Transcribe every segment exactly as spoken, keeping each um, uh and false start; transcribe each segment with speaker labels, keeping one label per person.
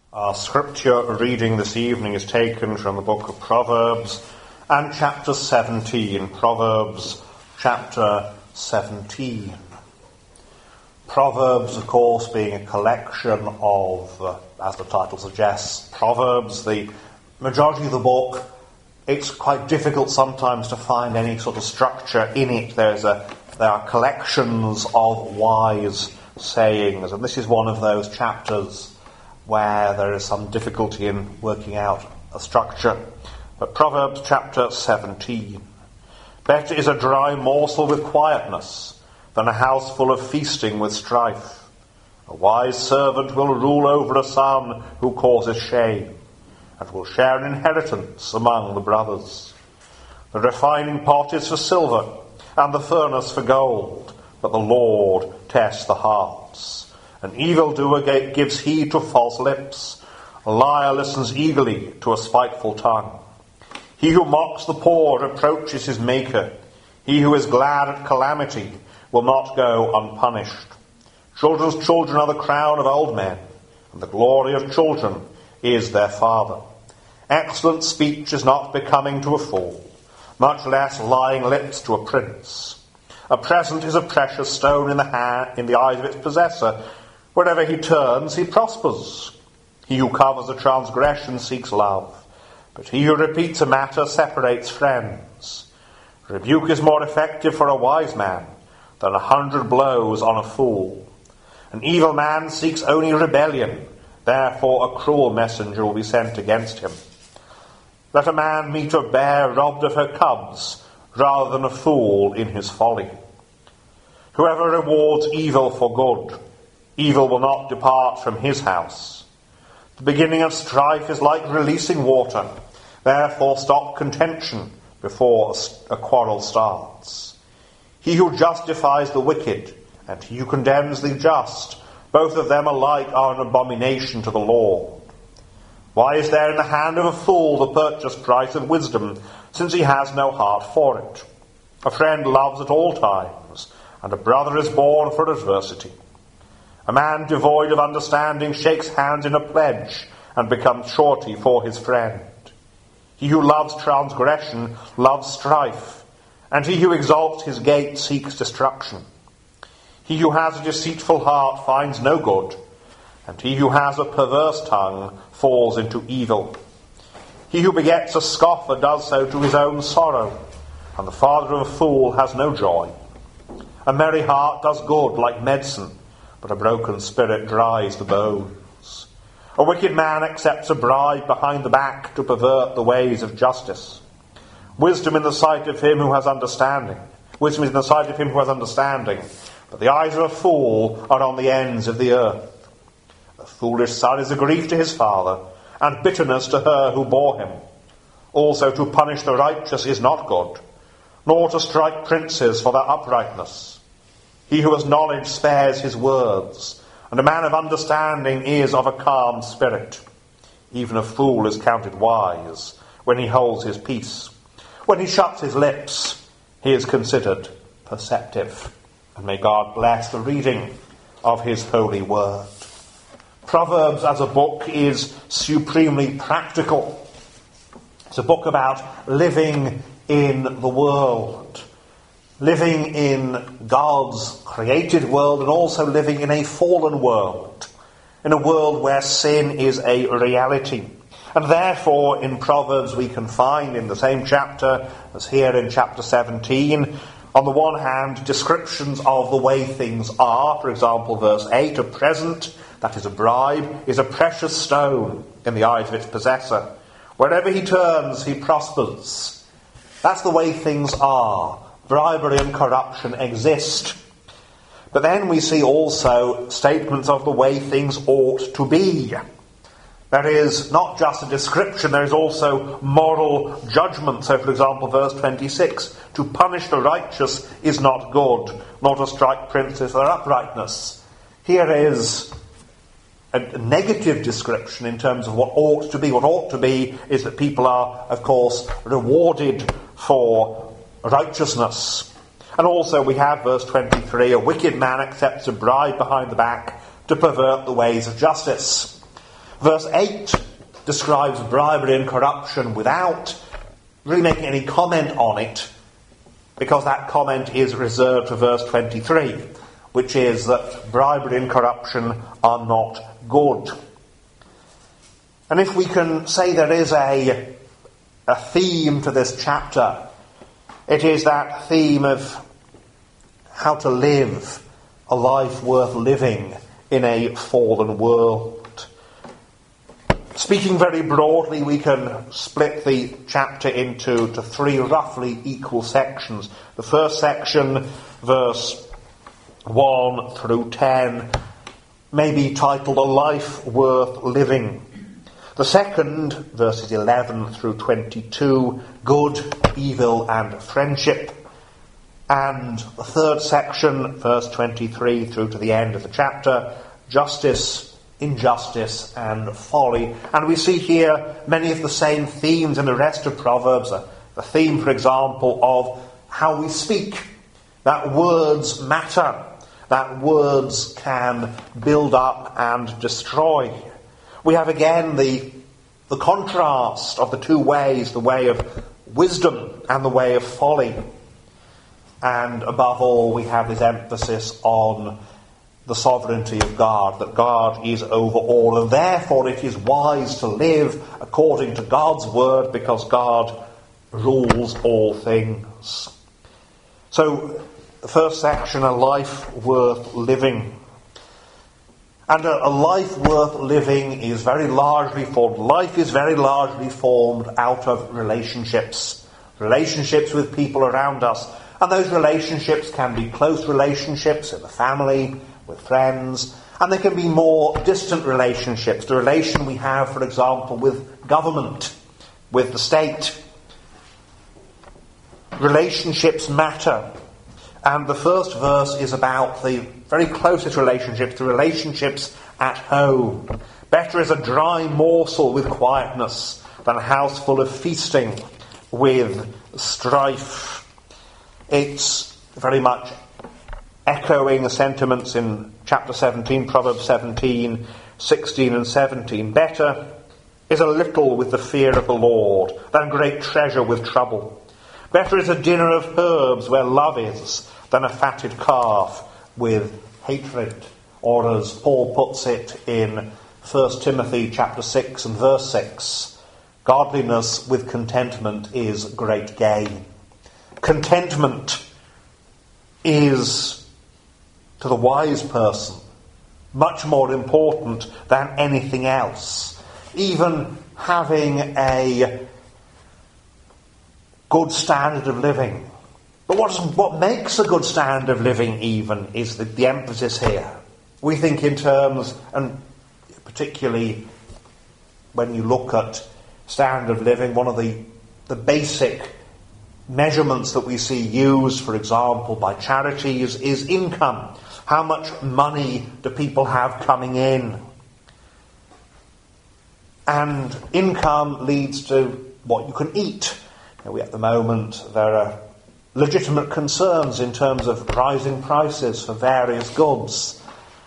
Speaker 1: Our scripture reading this evening is taken from the book of Proverbs and chapter seventeen. Proverbs chapter seventeen. Proverbs, of course, being a collection of, uh, as the title suggests, proverbs. The majority of the book, it's quite difficult sometimes to find any sort of structure in it. There's a, there are collections of wise sayings, and this is one of those chapters where there is some difficulty in working out a structure. But Proverbs chapter seventeen. Better is a dry morsel with quietness than a house full of feasting with strife. A wise servant will rule over a son who causes shame, and will share an inheritance among the brothers. The refining pot is for silver, and the furnace for gold, but the Lord tests the hearts. An evildoer gives heed to false lips. A liar listens eagerly to a spiteful tongue. He who mocks the poor reproaches his maker. He who is glad at calamity will not go unpunished. Children's children are the crown of old men, and the glory of children is their father. Excellent speech is not becoming to a fool, much less lying lips to a prince. A present is a precious stone in the hand, in the eyes of its possessor. Wherever he turns, he prospers. He who covers a transgression seeks love, but he who repeats a matter separates friends. Rebuke is more effective for a wise man than a hundred blows on a fool. An evil man seeks only rebellion, therefore a cruel messenger will be sent against him. Let a man meet a bear robbed of her cubs, rather than a fool in his folly. Whoever rewards evil for good, evil will not depart from his house. The beginning of strife is like releasing water. Therefore stop contention before a quarrel starts. He who justifies the wicked and he who condemns the just, both of them alike are an abomination to the Lord. Why is there in the hand of a fool the purchase price of wisdom, since he has no heart for it? A friend loves at all times, and a brother is born for adversity. A man devoid of understanding shakes hands in a pledge and becomes surety for his friend. He who loves transgression loves strife, and he who exalts his gate seeks destruction. He who has a deceitful heart finds no good, and he who has a perverse tongue falls into evil. He who begets a scoffer does so to his own sorrow, and the father of a fool has no joy. A merry heart does good like medicine, but a broken spirit dries the bones. A wicked man accepts a bribe behind the back to pervert the ways of justice. Wisdom in the sight of him who has understanding. Wisdom is in the sight of him who has understanding, but the eyes of a fool are on the ends of the earth. A foolish son is a grief to his father, and bitterness to her who bore him. Also to punish the righteous is not good, nor to strike princes for their uprightness. He who has knowledge spares his words, and a man of understanding is of a calm spirit. Even a fool is counted wise when he holds his peace. When he shuts his lips, he is considered perceptive. And may God bless the reading of his holy word. Proverbs as a book is supremely practical. It's a book about living in the world, living in God's created world, and also living in a fallen world, in a world where sin is a reality. And therefore in Proverbs we can find in the same chapter as here in chapter seventeen, on the one hand, descriptions of the way things are. For example, verse eight, a present, that is a bribe, is a precious stone in the eyes of its possessor. Wherever he turns, he prospers. That's the way things are. Bribery and corruption exist. But then we see also statements of the way things ought to be. There is not just a description, there is also moral judgment. So, for example, verse twenty-six, to punish the righteous is not good, nor to strike princes for their uprightness. Here is a negative description in terms of what ought to be. What ought to be is that people are, of course, rewarded for righteousness. And also we have verse twenty-three, a wicked man accepts a bribe behind the back to pervert the ways of justice. Verse eight describes bribery and corruption without really making any comment on it, because that comment is reserved for verse twenty-three, which is that bribery and corruption are not good. And if we can say there is a, a theme to this chapter, it is that theme of how to live a life worth living in a fallen world. Speaking very broadly, we can split the chapter into to three roughly equal sections. The first section, verse one through ten, may be titled A Life Worth Living. The second, verses eleven through twenty-two, Good, Evil and Friendship. And the third section, verse twenty-three through to the end of the chapter, Justice, Injustice and Folly. And we see here many of the same themes in the rest of Proverbs. The theme, for example, of how we speak. That words matter. That words can build up and destroy. We have again the, the contrast of the two ways, the way of wisdom and the way of folly. And above all, we have this emphasis on the sovereignty of God, that God is over all, and therefore it is wise to live according to God's word, because God rules all things. So, the first section, a life worth living. And a, a life worth living is very largely formed. Life is very largely formed out of relationships. Relationships with people around us. And those relationships can be close relationships in the family, with friends, and there can be more distant relationships. The relation we have, for example, with government, with the state. Relationships matter. And the first verse is about the very closest relationships, the relationships at home. Better is a dry morsel with quietness than a house full of feasting with strife. It's very much echoing the sentiments in chapter seventeen, Proverbs seventeen, sixteen and seventeen. Better is a little with the fear of the Lord than great treasure with trouble. Better is a dinner of herbs where love is than a fatted calf with hatred. Or as Paul puts it in First Timothy chapter six and verse six, godliness with contentment is great gain. Contentment is, to the wise person, much more important than anything else. Even having a good standard of living. But what, is, what makes a good standard of living even is the, the emphasis here. We think in terms, and particularly when you look at standard of living, one of the, the basic measurements that we see used, for example, by charities is income. How much money do people have coming in? And income leads to what you can eat. Now, we, at the moment, there are legitimate concerns in terms of rising prices for various goods.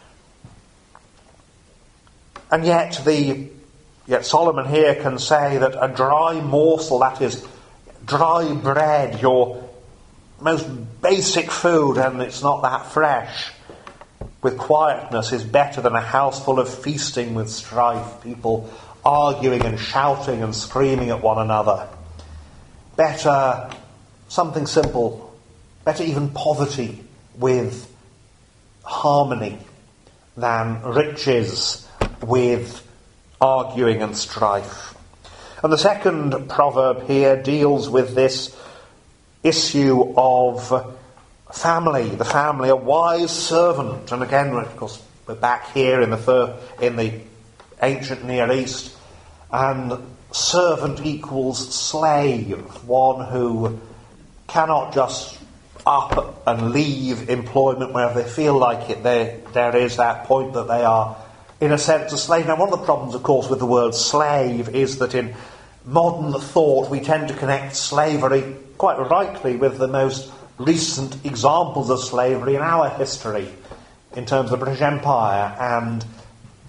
Speaker 1: And yet, the yet Solomon here can say that a dry morsel, that is, dry bread, your most basic food, and it's not that fresh, with quietness is better than a house full of feasting with strife, people arguing and shouting and screaming at one another. Better something simple, better even poverty with harmony than riches with arguing and strife. And the second proverb here deals with this issue of family, the family, a wise servant. And again, of course, we're back here in the third, in the ancient Near East, and servant equals slave, one who cannot just up and leave employment wherever they feel like it. There, there is that point that they are, in a sense, a slave. Now, one of the problems, of course, with the word slave is that in modern thought we tend to connect slavery, quite rightly, with the most recent examples of slavery in our history, in terms of the British Empire and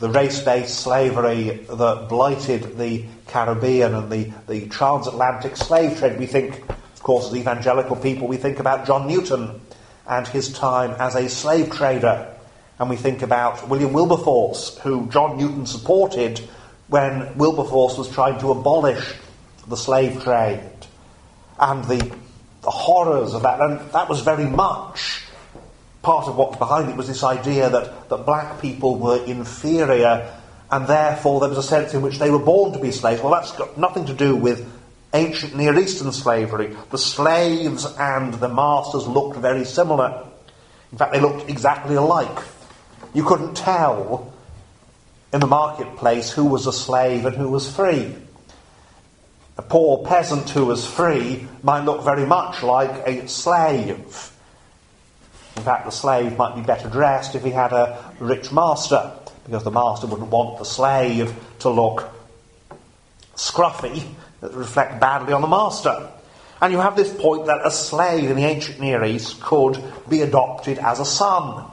Speaker 1: the race-based slavery that blighted the Caribbean and the, the transatlantic slave trade. We think, of course, as evangelical people, we think about John Newton and his time as a slave trader. And we think about William Wilberforce, who John Newton supported when Wilberforce was trying to abolish the slave trade. And the, the horrors of that. And that was very much part of what was behind it, was this idea that, that black people were inferior, and therefore there was a sense in which they were born to be slaves. Well, that's got nothing to do with ancient Near Eastern slavery. The slaves and the masters looked very similar. In fact, they looked exactly alike. You couldn't tell in the marketplace who was a slave and who was free. A poor peasant who was free might look very much like a slave. In fact, the slave might be better dressed if he had a rich master, because the master wouldn't want the slave to look scruffy, that reflect badly on the master. And you have this point that a slave in the ancient Near East could be adopted as a son.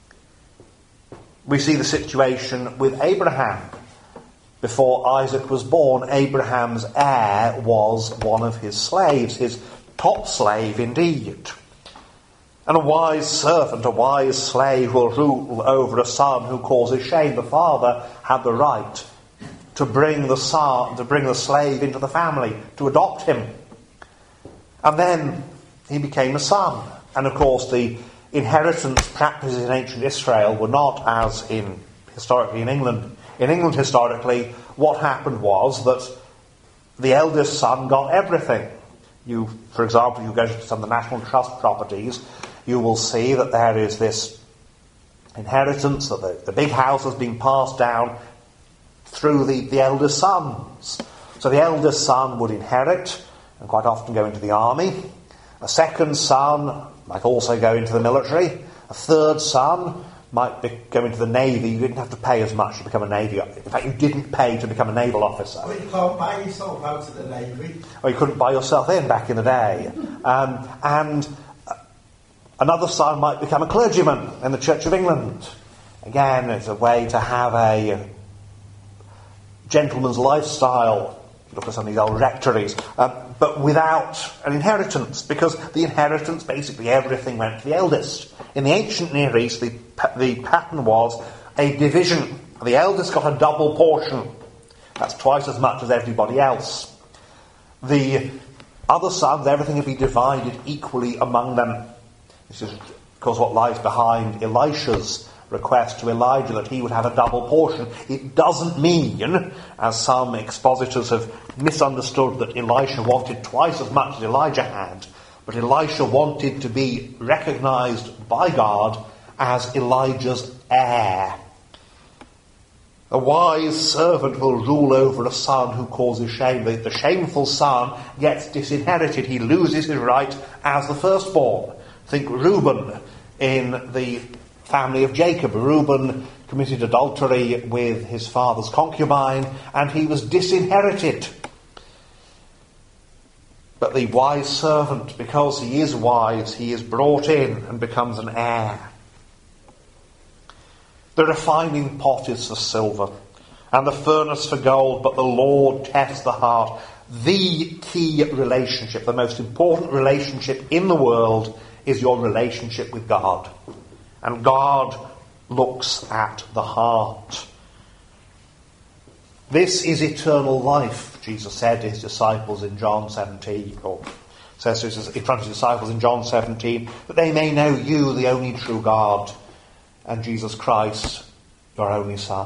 Speaker 1: We see the situation with Abraham. Before Isaac was born, Abraham's heir was one of his slaves, his top slave indeed. And a wise servant, a wise slave, will rule over a son who causes shame. The father had the right to bring the son, to bring the slave into the family, to adopt him. And then he became a son. And of course the inheritance practices in ancient Israel were not as in historically in England. In England historically, what happened was that the eldest son got everything. You, for example, you go to some of the National Trust properties, you will see that there is this inheritance, that the, the big house has been passed down through the, the eldest sons. So the eldest son would inherit and quite often go into the army. A second son might also go into the military. A third son might be, go into the navy. You didn't have to pay as much to become a navy. In fact, you didn't pay to become a naval officer.
Speaker 2: Well, you can't buy yourself out of the navy.
Speaker 1: Or you couldn't buy yourself in back in the day. Um, and another son might become a clergyman in the Church of England. Again, it's a way to have a gentleman's lifestyle. Look at some of these old rectories, um, but without an inheritance, because the inheritance, basically everything went to the eldest. In the ancient Near East, the, the pattern was a division. The eldest got a double portion. That's twice as much as everybody else. The other sons, everything would be divided equally among them. This is, of course, what lies behind Elisha's request to Elijah, that he would have a double portion. It doesn't mean, as some expositors have misunderstood, that Elisha wanted twice as much as Elijah had, but Elisha wanted to be recognised by God as Elijah's heir. A wise servant will rule over a son who causes shame. The, the shameful son gets disinherited. He loses his right as the firstborn. Think Reuben in the family of Jacob. Reuben committed adultery with his father's concubine, and he was disinherited. But the wise servant, because he is wise, he is brought in and becomes an heir. The refining pot is for silver, and the furnace for gold, but the Lord tests the heart. The key relationship, the most important relationship in the world, is your relationship with God. And God looks at the heart. This is eternal life, Jesus said to his disciples in John seventeen, or says in front of his disciples in John seventeen, that they may know you, the only true God, and Jesus Christ, your only Son.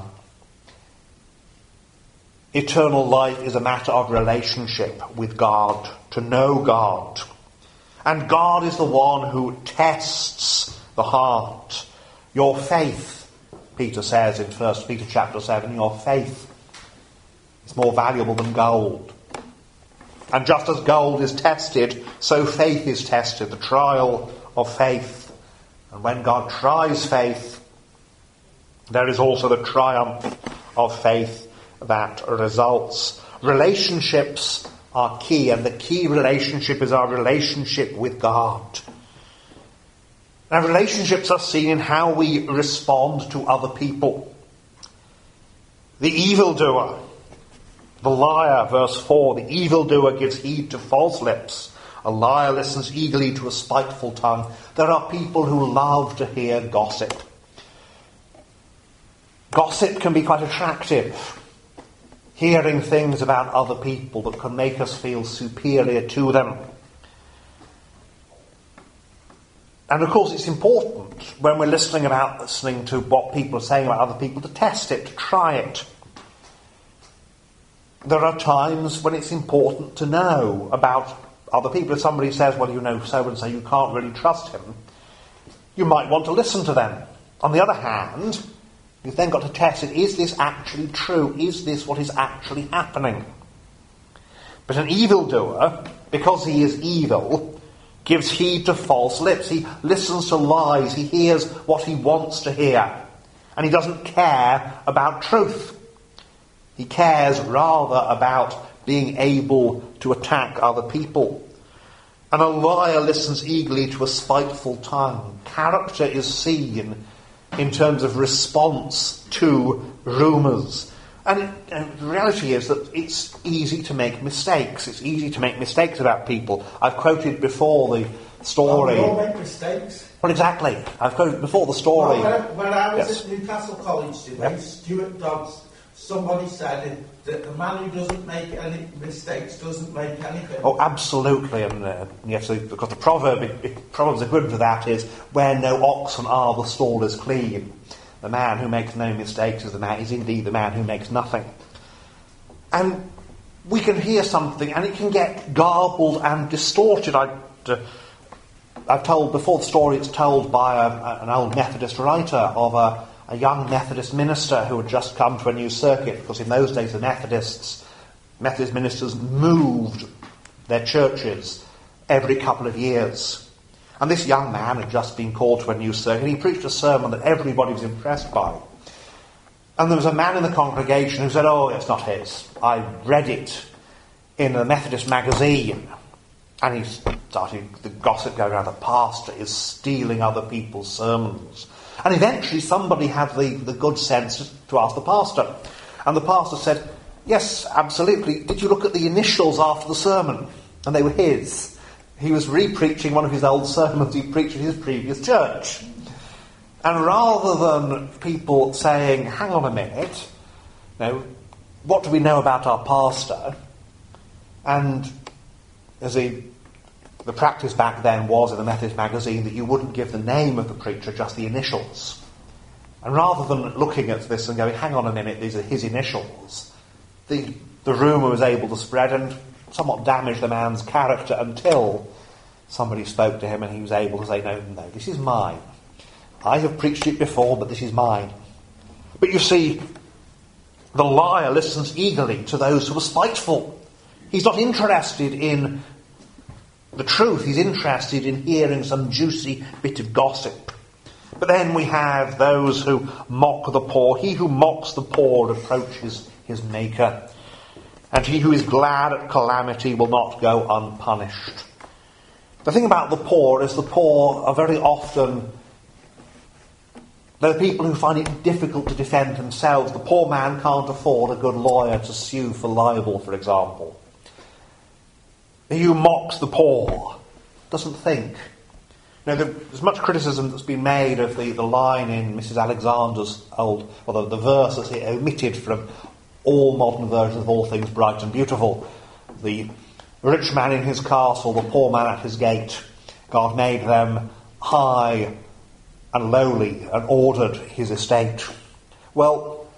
Speaker 1: Eternal life is a matter of relationship with God, to know God. And God is the one who tests the heart. Your faith, Peter says in First Peter chapter seven, your faith is more valuable than gold. And just as gold is tested, so faith is tested, the trial of faith. And when God tries faith, there is also the triumph of faith that results. Relationships are key, and the key relationship is our relationship with God. Now, relationships are seen in how we respond to other people. The evildoer, the liar, verse four, the evildoer gives heed to false lips. A liar listens eagerly to a spiteful tongue. There are people who love to hear gossip. Gossip can be quite attractive. Hearing things about other people that can make us feel superior to them. And of course it's important when we're listening about listening to what people are saying about other people to test it, to try it. There are times when it's important to know about other people. If somebody says, well, you know, so and so, you can't really trust him, you might want to listen to them. On the other hand, you've then got to test it. Is this actually true? Is this what is actually happening? But an evildoer, because he is evil, gives heed to false lips. He listens to lies. He hears what he wants to hear. And he doesn't care about truth. He cares rather about being able to attack other people. And a liar listens eagerly to a spiteful tongue. Character is seen in terms of response to rumours. And, it, and the reality is that it's easy to make mistakes. It's easy to make mistakes about people. I've quoted before the story...
Speaker 2: Oh, we all make mistakes.
Speaker 1: Well, exactly. I've quoted before the story...
Speaker 2: Well, when, when I was
Speaker 1: yes.
Speaker 2: at Newcastle College today,
Speaker 1: Yep.
Speaker 2: Stuart Dodds, somebody said that the man who doesn't make any mistakes doesn't make anything.
Speaker 1: Oh, absolutely. And uh, yes, because the proverb, it, it, proverbs equivalent to that is, where no oxen are, the stall is clean. The man who makes no mistakes is the man is indeed the man who makes nothing. And we can hear something and it can get garbled and distorted. I, uh, I've told before the story, it's told by a, a, an old Methodist writer of a, a young Methodist minister who had just come to a new circuit, because in those days the Methodists, Methodist ministers moved their churches every couple of years. And this young man had just been called to a new circuit, and he preached a sermon that everybody was impressed by. And there was a man in the congregation who said, oh, it's not his. I read it in a Methodist magazine. And he started the gossip going around, the pastor is stealing other people's sermons. And eventually somebody had the, the good sense to ask the pastor. And the pastor said, yes, absolutely. Did you look at the initials after the sermon? And they were his. He was re-preaching one of his old sermons he preached in his previous church. And rather than people saying, hang on a minute, you know, what do we know about our pastor? And as he, the practice back then was in the Methodist magazine that you wouldn't give the name of the preacher, just the initials. And rather than looking at this and going, hang on a minute, these are his initials, the, the rumour was able to spread and somewhat damage the man's character until somebody spoke to him and he was able to say, no, no, this is mine. I have preached it before, but this is mine. But you see, the liar listens eagerly to those who are spiteful. He's not interested in the truth. He's interested in hearing some juicy bit of gossip. But then we have those who mock the poor. He who mocks the poor approaches his maker. And he who is glad at calamity will not go unpunished. The thing about the poor is the poor are very often, they're people who find it difficult to defend themselves. The poor man can't afford a good lawyer to sue for libel, for example. He who mocks the poor doesn't think. Now, there's much criticism that's been made of the, the line in Missus Alexander's old, or the, the verse that's omitted from all modern versions of All Things Bright and Beautiful. The rich man in his castle, the poor man at his gate. God made them high and lowly and ordered his estate. Well,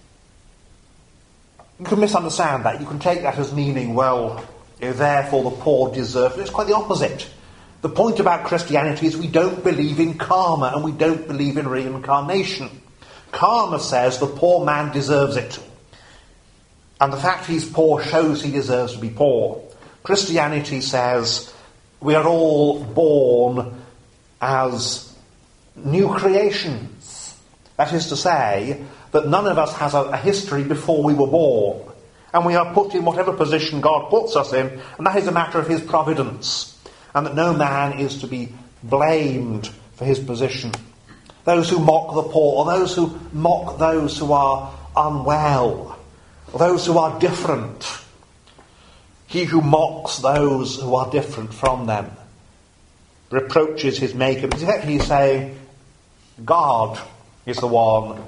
Speaker 1: you can misunderstand that. You can take that as meaning, well, therefore the poor deserve it. It's quite the opposite. The point about Christianity is we don't believe in karma and we don't believe in reincarnation. Karma says the poor man deserves it. And the fact he's poor shows he deserves to be poor. Christianity says we are all born as new creations. That is to say that none of us has a, a history before we were born. And we are put in whatever position God puts us in, and that is a matter of his providence. And that no man is to be blamed for his position. Those who mock the poor, or those who mock those who are unwell, those who are different. He who mocks those who are different from them, reproaches his maker. He's effectively saying, God is the one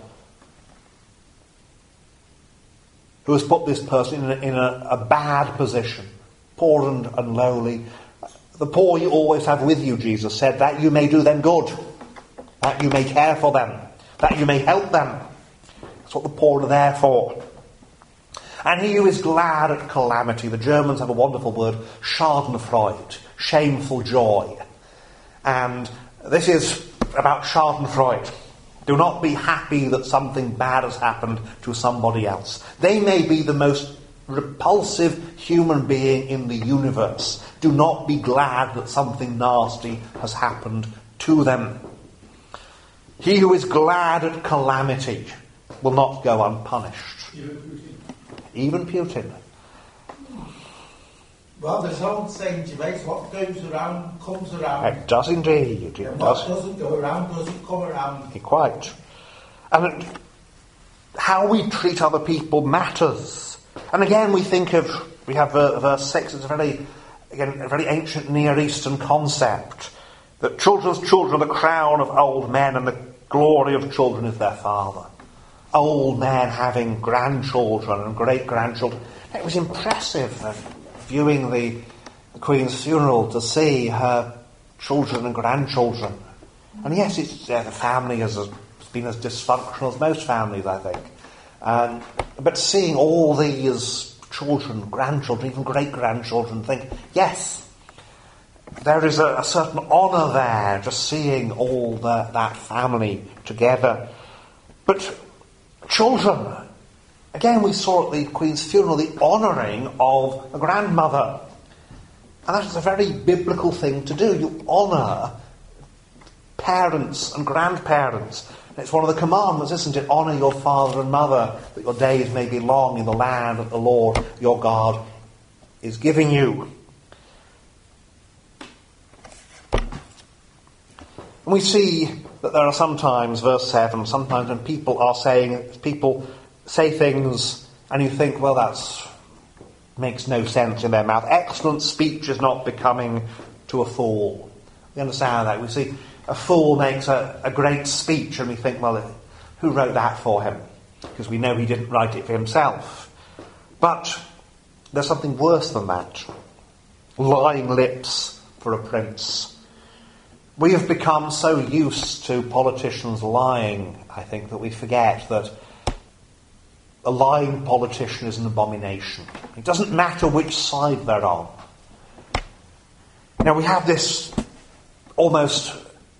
Speaker 1: who has put this person in a, in a, a bad position, poor and, and lowly. The poor you always have with you, Jesus said, that you may do them good, that you may care for them, that you may help them. That's what the poor are there for. And he who is glad at calamity, the Germans have a wonderful word, Schadenfreude, shameful joy. And this is about Schadenfreude. Do not be happy that something bad has happened to somebody else. They may be the most repulsive human being in the universe. Do not be glad that something nasty has happened to them. He who is glad at calamity will not go unpunished. Even Putin.
Speaker 2: Well, there's old saying, Gervais, what goes around comes around.
Speaker 1: It does indeed. It
Speaker 2: and
Speaker 1: does.
Speaker 2: What doesn't go around doesn't come around.
Speaker 1: Quite. And how we treat other people matters. And again, we think of, we have uh, verse six, it's a very, again, a very ancient Near Eastern concept, that children's children are the crown of old men and the glory of children is their father. Old men having grandchildren and great-grandchildren. It was impressive uh, viewing the, the Queen's funeral to see her children and grandchildren. And yes, it's, uh, the family has, has been as dysfunctional as most families, I think. Um, but seeing all these children, grandchildren, even great-grandchildren, think, yes, there is a, a certain honour there, just seeing all the, that family together. But children, again we saw at the Queen's funeral the honouring of a grandmother. And that is a very biblical thing to do. You honour parents and grandparents. It's one of the commandments, isn't it? Honour your father and mother, that your days may be long in the land that the Lord your God is giving you. And we see that there are sometimes, verse seven, sometimes when people are saying, people say things and you think, well, that's makes no sense in their mouth. Excellent speech is not becoming to a fool. We understand that. We see a fool makes a, a great speech and we think, well, who wrote that for him? Because we know he didn't write it for himself. But there's something worse than that. Lying lips for a prince. We have become so used to politicians lying, I think, that we forget that a lying politician is an abomination. It doesn't matter which side they're on. Now we have this almost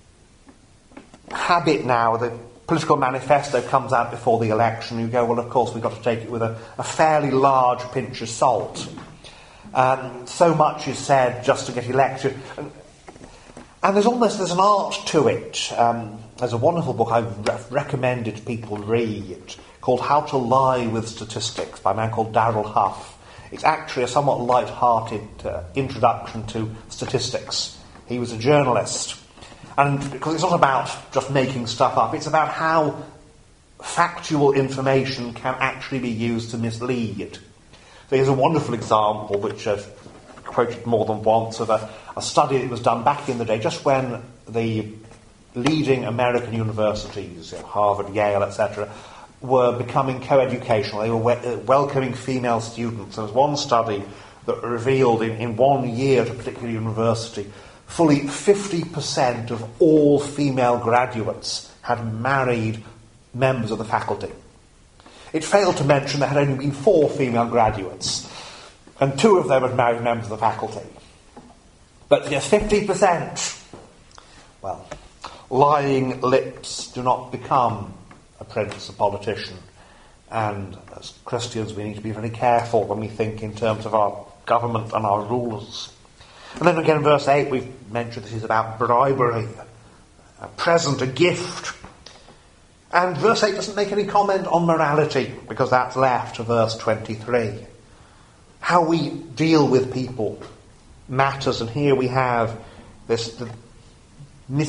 Speaker 1: habit now, the political manifesto comes out before the election, you go, well, of course, we've got to take it with a, a fairly large pinch of salt. Um, so much is said just to get elected. And, and there's almost, there's an art to it. Um, there's a wonderful book I've re- recommended people read called How to Lie with Statistics by a man called Darrell Huff. It's actually a somewhat light-hearted uh, introduction to statistics. He was a journalist. And because it's not about just making stuff up, it's about how factual information can actually be used to mislead. So here's a wonderful example, which I've quoted more than once, of a, a study that was done back in the day, just when the leading American universities, you know, Harvard, Yale, et cetera, were becoming co-educational. They were we- welcoming female students. There was one study that revealed in, in one year at a particular university, fully fifty percent of all female graduates had married members of the faculty. It failed to mention there had only been four female graduates, and two of them had married members of the faculty. But yes, fifty percent. Well, lying lips do not become a prince, a politician. And as Christians, we need to be very careful when we think in terms of our government and our rulers. And then again, verse eight, we've mentioned this is about bribery, a present, a gift. And verse eight doesn't make any comment on morality, because that's left to verse twenty-three. How we deal with people matters, and here we have this the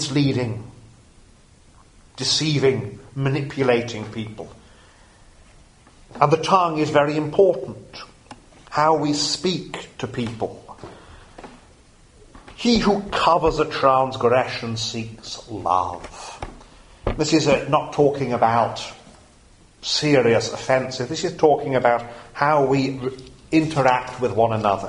Speaker 1: misleading, deceiving, manipulating people. And the tongue is very important. How we speak to people. He who covers a transgression seeks love. This is a, not talking about serious offences. This is talking about how we re- interact with one another.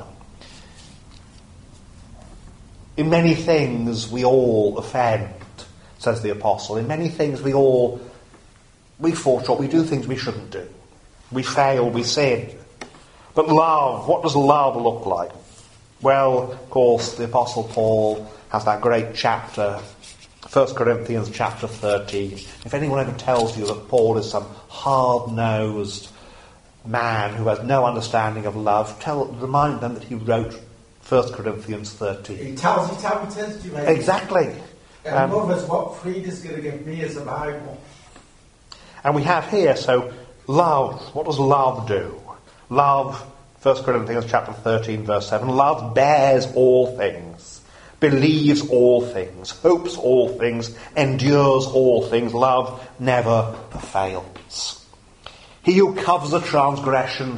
Speaker 1: In many things we all offend, says the apostle. In many things we all, we fall short. We do things we shouldn't do. We fail, we sin. But love, what does love look like? Well, of course, the apostle Paul has that great chapter, First Corinthians chapter thirteen. If anyone ever tells you that Paul is some hard-nosed man who has no understanding of love, tell, remind them that he wrote First Corinthians thirteen.
Speaker 2: He tells you how it is, do you mean?
Speaker 1: Exactly.
Speaker 2: And um, love is what Frieda's going to give me as a Bible.
Speaker 1: And we have here, so love, what does love do? Love, First Corinthians chapter thirteen, verse seven, love bears all things, believes all things, hopes all things, endures all things. Love never fails. He who covers a transgression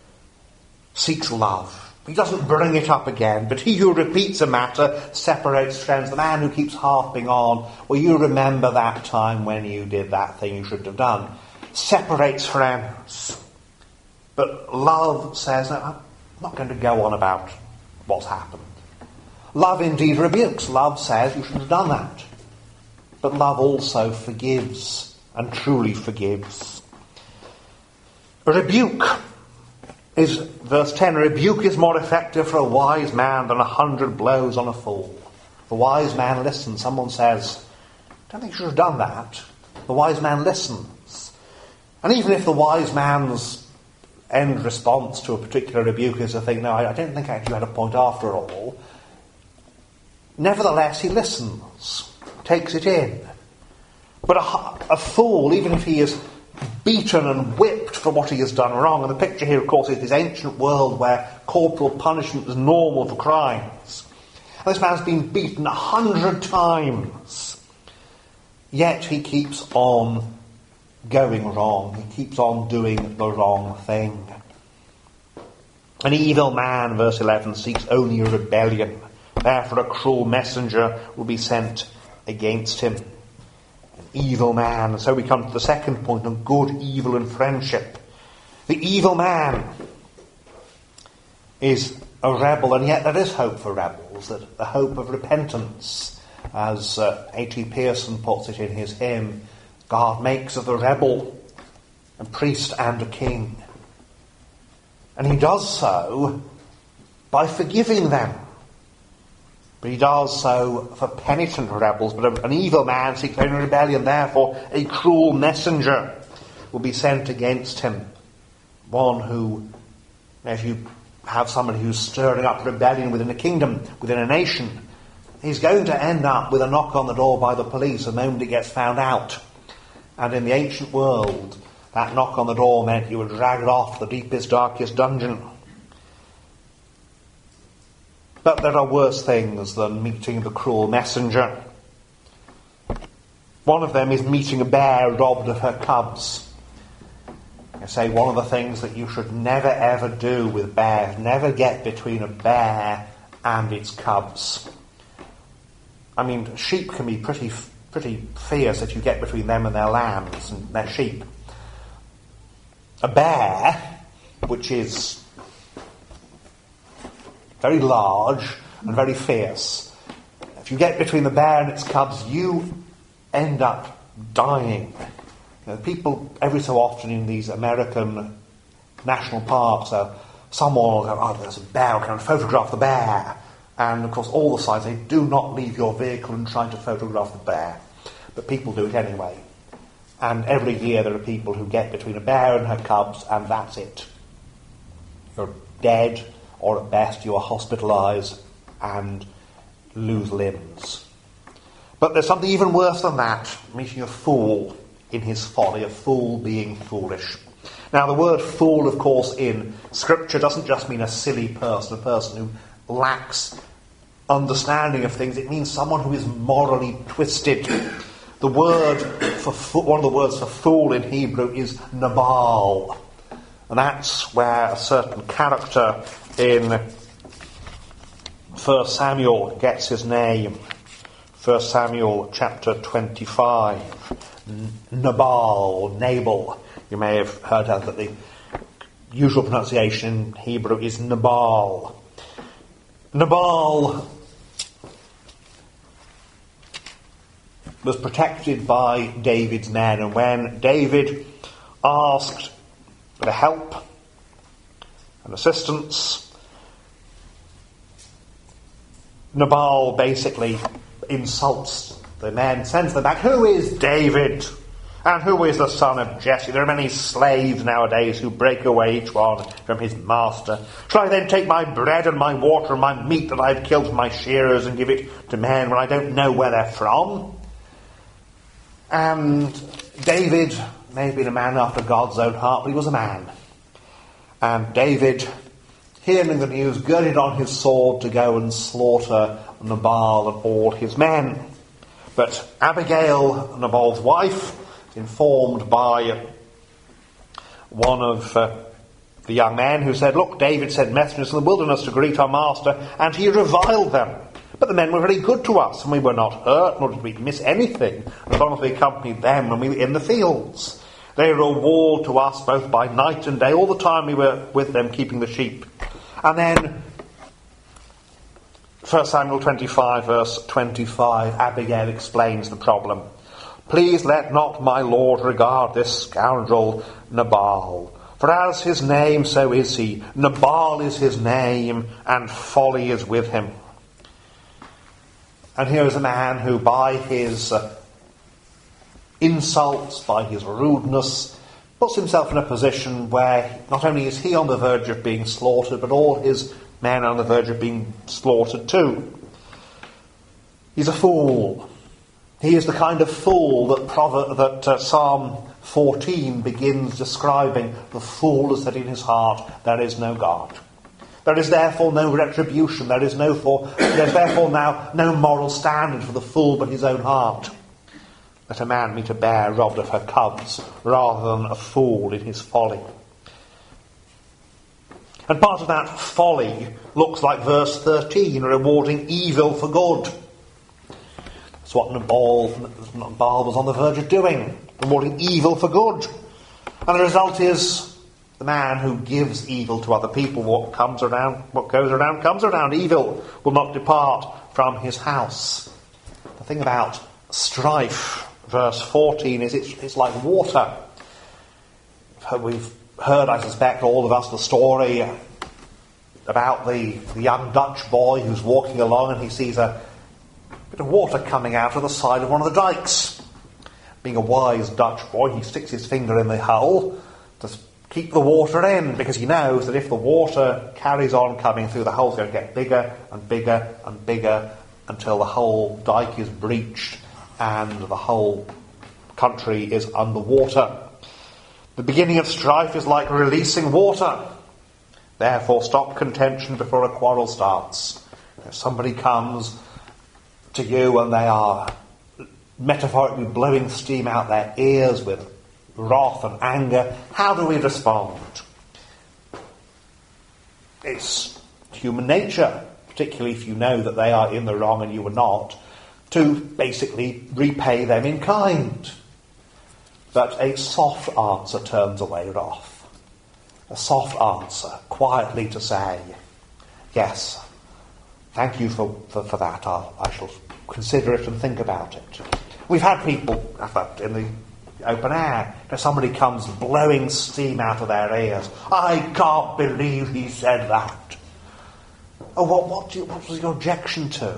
Speaker 1: seeks love. He doesn't bring it up again, but he who repeats a matter separates friends. The man who keeps harping on, well, you remember that time when you did that thing you shouldn't have done, separates friends. But love says, no, I'm not going to go on about what's happened. Love indeed rebukes. Love says you shouldn't have done that. But love also forgives, and truly forgives. A rebuke is, verse ten, a rebuke is more effective for a wise man than a hundred blows on a fool. The wise man listens. Someone says, I don't think you should have done that. The wise man listens. And even if the wise man's end response to a particular rebuke is to think, no, I don't think I actually had a point after all, nevertheless he listens, takes it in. But a, a fool, even if he is beaten and whipped for what he has done wrong, and the picture here, of course, is this ancient world where corporal punishment was normal for crimes. And this man's been beaten a hundred times, yet he keeps on going wrong. He keeps on doing the wrong thing. An evil man, verse eleven, seeks only a rebellion. Therefore a cruel messenger will be sent against him. An evil man. And so we come to the second point on good, evil and friendship. The evil man is a rebel, and yet there is hope for rebels, that the hope of repentance, as uh, A T Pearson puts it in his hymn, God makes of the rebel a priest and a king. And he does so by forgiving them. But he does so for penitent rebels. But an evil man seeks only rebellion. Therefore, a cruel messenger will be sent against him. One who, if you have somebody who's stirring up rebellion within a kingdom, within a nation, he's going to end up with a knock on the door by the police the moment it gets found out. And in the ancient world, that knock on the door meant you were dragged off the deepest, darkest dungeon. But there are worse things than meeting the cruel messenger. One of them is meeting a bear robbed of her cubs. I say one of the things that you should never ever do with bears, never get between a bear and its cubs. I mean, sheep can be pretty pretty fierce if you get between them and their lambs and their sheep. A bear, which is very large and very fierce, if you get between the bear and its cubs, you end up dying. You know, people every so often in these American national parks, uh, someone will go, oh, there's a bear, can I photograph the bear? And of course all the signs say, do not leave your vehicle and try to photograph the bear. But people do it anyway. And every year there are people who get between a bear and her cubs, and that's it. You're dead, or at best you are hospitalised and lose limbs. But there's something even worse than that, meeting a fool in his folly, a fool being foolish. Now the word fool, of course, in Scripture doesn't just mean a silly person, a person who lacks understanding of things. It means someone who is morally twisted. The word for one of the words for fool in Hebrew is nabal, And that's where a certain character in First Samuel gets his name. First Samuel chapter twenty-five. Nabal, Nabal. You may have heard that the usual pronunciation in Hebrew is Nabal. Nabal was protected by David's men, and when David asked for help and assistance, Nabal basically insults the men, sends them back. Who is David? And who is the son of Jesse? There are many slaves nowadays who break away each one from his master. Shall I then take my bread and my water and my meat that I've killed from my shearers and give it to men when I don't know where they're from? And David may have been a man after God's own heart, but he was a man. And David, hearing the news, girded on his sword to go and slaughter Nabal and all his men. But Abigail, Nabal's wife, informed by one of uh, the young men who said, look, David sent messengers in the wilderness to greet our master, and he reviled them. But the men were very good to us, and we were not hurt, nor did we miss anything, as long as we accompanied them when we were in the fields. They were a wall to us both by night and day, all the time we were with them keeping the sheep. And then, First Samuel twenty-five, verse twenty-five, Abigail explains the problem. Please let not my lord regard this scoundrel Nabal, for as his name, so is he. Nabal is his name, and folly is with him. And here is a man who, by his uh, insults, by his rudeness, puts himself in a position where not only is he on the verge of being slaughtered, but all his men are on the verge of being slaughtered too. He's a fool. He is the kind of fool that, Prover- that uh, Psalm fourteen begins describing. The fool has said in his heart, there is no God. There is therefore no retribution. There is no for, there is therefore now no moral standard for the fool but his own heart. Let a man meet a bear robbed of her cubs, rather than a fool in his folly. And part of that folly looks like verse thirteen, rewarding evil for good. That's what Nabal, Nabal was on the verge of doing, rewarding evil for good. And the result is the man who gives evil to other people, what comes around, what goes around comes around. Evil will not depart from his house. The thing about strife, verse fourteen, is it's, it's like water. We've heard, I suspect, all of us, the story about the, the young Dutch boy who's walking along and he sees a bit of water coming out of the side of one of the dikes. Being a wise Dutch boy, he sticks his finger in the hole to keep the water in, because he knows that if the water carries on coming through, the hole's going to get bigger and bigger and bigger until the whole dike is breached and the whole country is underwater. The beginning of strife is like releasing water. Therefore, stop contention before a quarrel starts. If somebody comes to you and they are metaphorically blowing steam out their ears with wrath and anger, how do we respond? It's human nature, particularly if you know that they are in the wrong and you are not, to basically repay them in kind. But a soft answer turns away wrath. A soft answer, quietly to say, yes, thank you for, for, for that. I'll, I shall consider it and think about it. We've had people in the open air, if somebody comes blowing steam out of their ears. I can't believe he said that. Oh, what, what, do you, what was your objection to?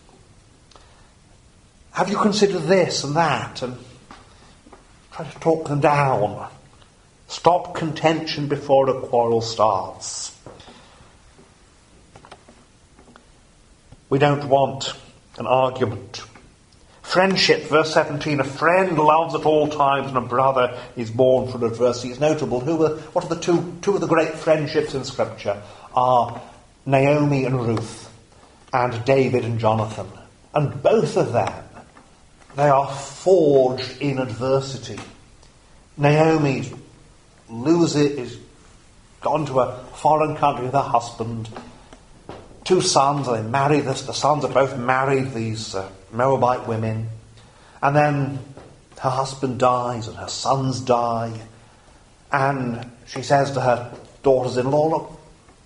Speaker 1: Have you considered this and that? And try to talk them down. Stop contention before a quarrel starts. We don't want an argument. Friendship, verse seventeen, a friend loves at all times and a brother is born for adversity. It's notable. Who are, what are the two, two of the great friendships in Scripture? Are Naomi and Ruth, and David and Jonathan. And both of them, they are forged in adversity. Naomi loses, is gone to a foreign country with her husband, two sons, and they marry this. The sons are both married, these uh, Moabite women. And then her husband dies and her sons die. And she says to her daughters-in-law, look,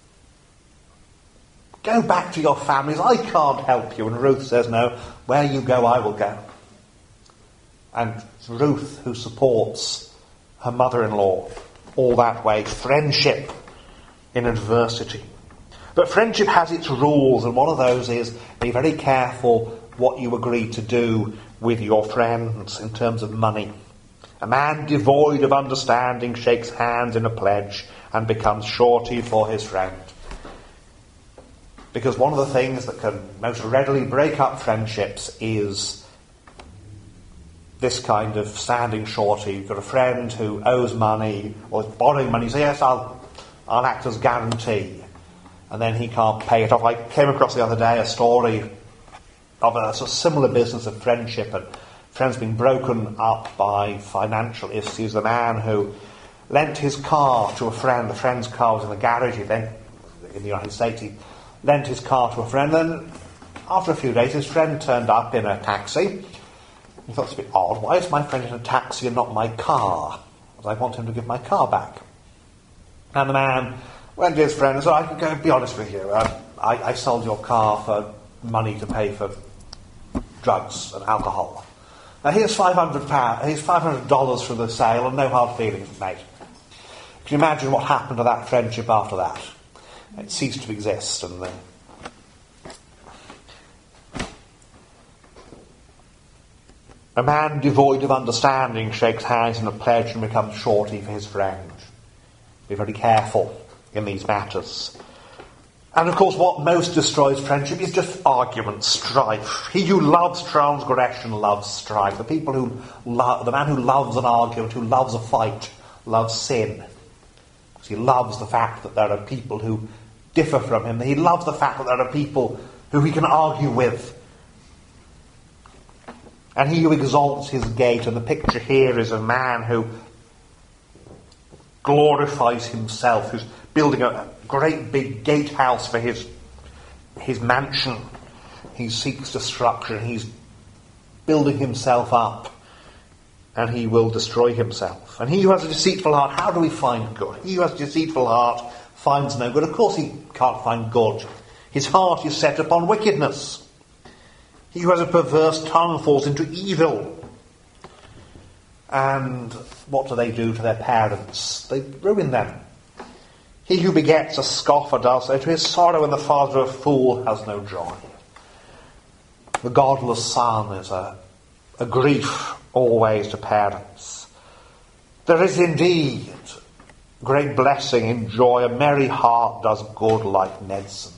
Speaker 1: go back to your families. I can't help you. And Ruth says, no, where you go, I will go. And it's Ruth who supports her mother-in-law all that way. Friendship in adversity. But friendship has its rules, and one of those is be very careful what you agree to do with your friends in terms of money. A man devoid of understanding shakes hands in a pledge and becomes surety for his friend. Because one of the things that can most readily break up friendships is this kind of standing surety. You've got a friend who owes money or is borrowing money. You say, yes, I'll, I'll act as guarantee. And then he can't pay it off. I came across the other day a story of a sort of similar business of friendship and friends being broken up by financial issues. The man who lent his car to a friend, the friend's car was in the garage, he then, in the United States, he lent his car to a friend. Then after a few days his friend turned up in a taxi. He thought, it's a bit odd, why is my friend in a taxi and not my car? Because I want him to give my car back. And the man went to his friend and said, I can go, be honest with you, uh, I, I sold your car for money to pay for drugs and alcohol. Now here's five hundred pounds, here's five hundred dollars for the sale and no hard feelings, mate. Can you imagine what happened to that friendship after that? It ceased to exist, and then a man devoid of understanding shakes hands in a pledge and becomes surety for his friend. Be very careful in these matters. And of course what most destroys friendship is just argument, strife. He who loves transgression loves strife. The people who lo- the man who loves an argument, who loves a fight, loves sin. Because he loves the fact that there are people who differ from him. He loves the fact that there are people who he can argue with. And he who exalts his gate, and the picture here is a man who glorifies himself, who's building a great big gatehouse for his his mansion. He seeks destruction. He's building himself up, and he will destroy himself. And he who has a deceitful heart, how do we find good? He who has a deceitful heart finds no good. Of course he can't find good. His heart is set upon wickedness. He who has a perverse tongue falls into evil. And what do they do to their parents? They ruin them. He who begets a scoffer does so to his sorrow, and the father of a fool has no joy. The godless son is a, a grief always to parents. There is indeed great blessing in joy. A merry heart does good like medicine.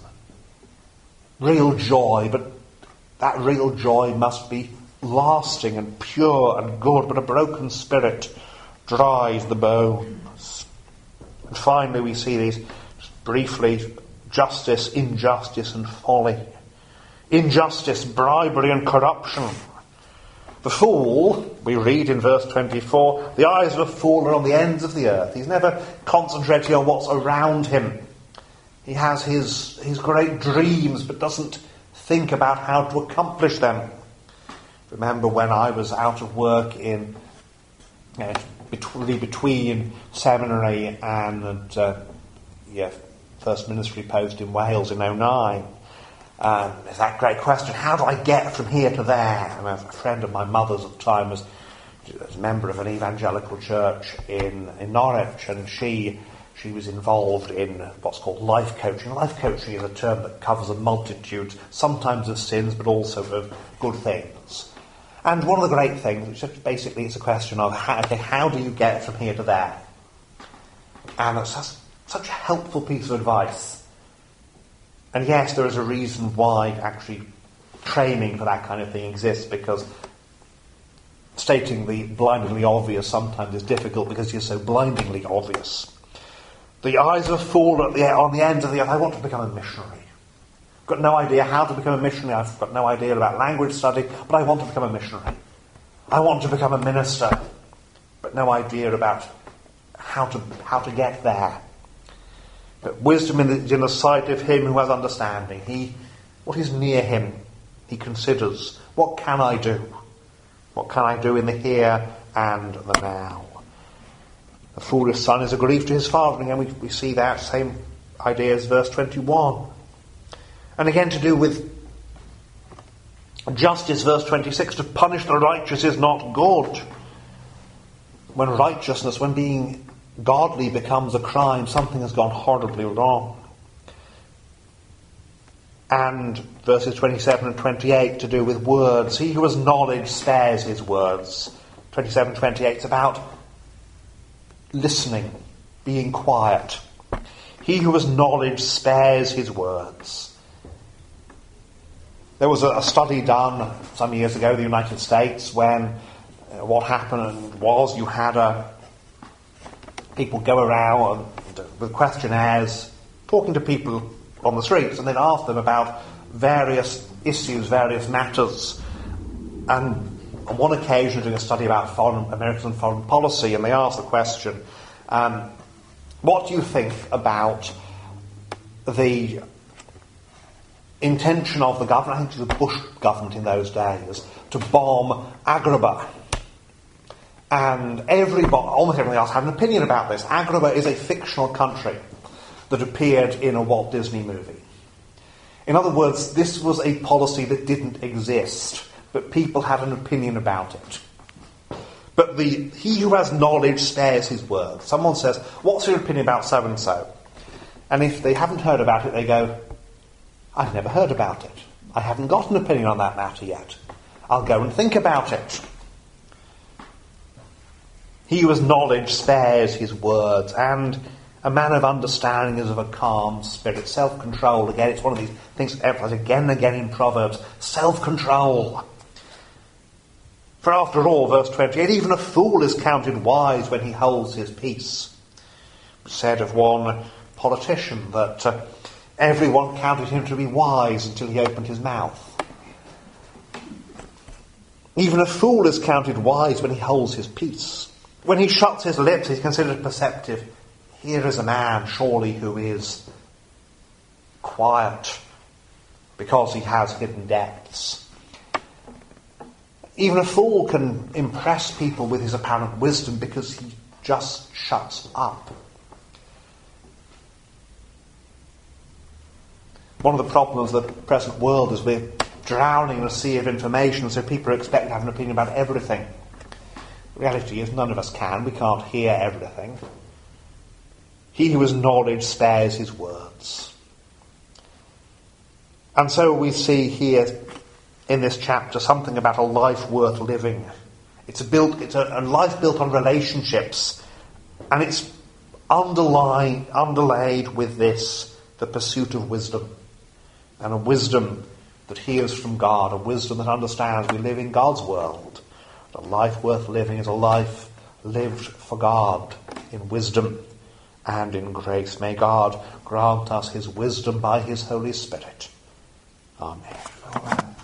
Speaker 1: Real joy, but that real joy must be lasting and pure and good, but a broken spirit dries the bones. And finally we see these, just briefly, justice, injustice and folly. Injustice, bribery and corruption. The fool, we read in verse twenty-four, the eyes of a fool are on the ends of the earth. He's never concentrating on what's around him. He has his, his great dreams, but doesn't think about how to accomplish them. Remember when I was out of work in uh, between, between seminary and uh, yeah, first ministry post in Wales in oh nine. Um, there's that great question, how do I get from here to there? And a friend of my mother's at the time was, was a member of an evangelical church in, in Norwich, and she she was involved in what's called life coaching. Life coaching is a term that covers a multitude, sometimes of sins, but also of good things. And one of the great things, which is basically it's a question of, how, okay, how do you get from here to there? And it's just such a helpful piece of advice. And yes, there is a reason why actually training for that kind of thing exists, because stating the blindingly obvious sometimes is difficult because you're so blindingly obvious. The eyes of a fool at the, on the ends of the earth. I want to become a missionary. I've got no idea how to become a missionary. I've got no idea about language study, but I want to become a missionary. I want to become a minister, but no idea about how to how to get there. But wisdom is in the sight of him who has understanding. He, what is near him, he considers. What can I do? What can I do in the here and the now? The foolish son is a grief to his father. And again, we, we see that same idea as verse twenty-one. And again, to do with justice, verse twenty-six, to punish the righteous is not good. When righteousness, when being godly becomes a crime, something has gone horribly wrong. And verses twenty-seven and twenty-eight to do with words. He who has knowledge spares his words. twenty-seven and twenty-eight is about listening, being quiet. He who has knowledge spares his words. There was a, a study done some years ago in the United States when uh, what happened was you had a, people go around with questionnaires talking to people on the streets, and they'd ask them about various issues, various matters. And on one occasion, doing a study about foreign, American foreign policy, and they asked the question, um, what do you think about the intention of the government, I think it was the Bush government in those days, to bomb Agrabah? And everybody, almost everybody else had an opinion about this. Agrabah is a fictional country that appeared in a Walt Disney movie. In other words, this was a policy that didn't exist, but people had an opinion about it. But the he who has knowledge spares his words. Someone says, what's your opinion about so-and-so? And if they haven't heard about it, they go, I've never heard about it. I haven't got an opinion on that matter yet. I'll go and think about it. He who has knowledge spares his words, and a man of understanding is of a calm spirit. Self-control, again, it's one of these things emphasized again and again in Proverbs. Self-control. For after all, verse twenty-eight, even a fool is counted wise when he holds his peace. It was said of one politician that uh, everyone counted him to be wise until he opened his mouth. Even a fool is counted wise when he holds his peace. When he shuts his lips, he's considered perceptive. Here is a man, surely, who is quiet because he has hidden depths. Even a fool can impress people with his apparent wisdom because he just shuts up. One of the problems of the present world is we're drowning in a sea of information, so people are expected to have an opinion about everything. The reality is none of us can. We can't hear everything. He who has knowledge spares his words. And so we see here in this chapter something about a life worth living. It's a built, it's a, a life built on relationships, and it's underlying, underlaid with this, the pursuit of wisdom, and a wisdom that hears from God, a wisdom that understands we live in God's world. A life worth living is a life lived for God in wisdom and in grace. May God grant us his wisdom by his Holy Spirit. Amen.